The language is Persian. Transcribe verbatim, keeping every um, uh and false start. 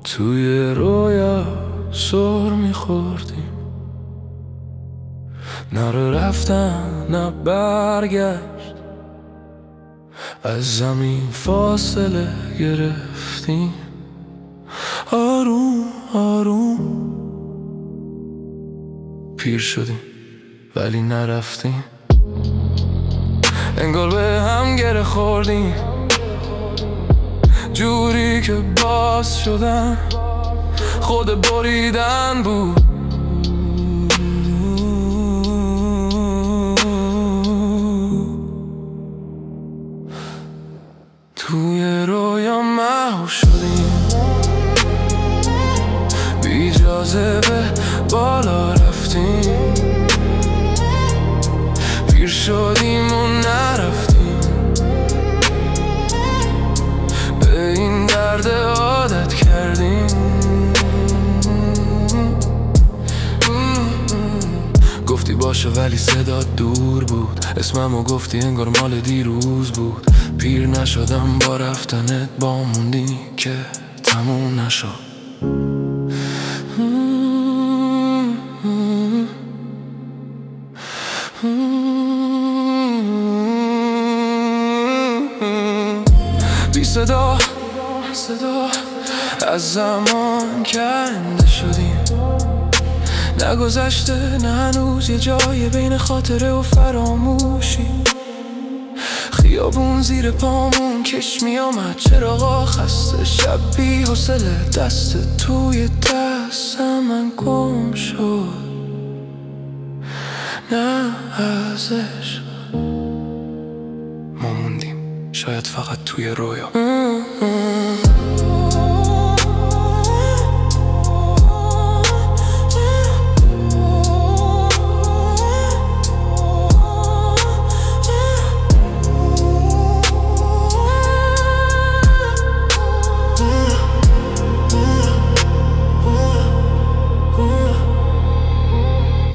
توی رویا سر میخوردیم، نه رو رفتن نه برگشت، از زمین فاصله گرفتیم. آروم آروم پیر شدیم ولی نرفتیم، انگار به هم گره خوردیم، جوری که باز شدن خود بریدن بود. توی رویا محو شدیم، بی جاذبه بالا رفتیم، پیر شدیم و نرفتیم، به این درد عادت کردیم. گفتی باشه ولی صدا دور بود، اسممو گفتی انگار مال دیروز بود. پیر نشدم با رفتنت، با موندی که تموم نشد. بی صدا صدا از زمان کنده شدیم، نگذشته نه هنوز یه جای بین خاطره و فراموشی. خیابون زیر پامون کش می آمد، چراغا خسته، شب بی حوصله، دست توی دستم من گم شد. نه از عشق ما موندیم، شاید فقط توی رویا.